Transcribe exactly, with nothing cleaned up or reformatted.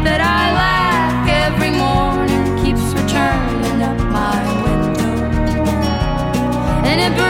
that I lack every morning keeps returning up my window, and it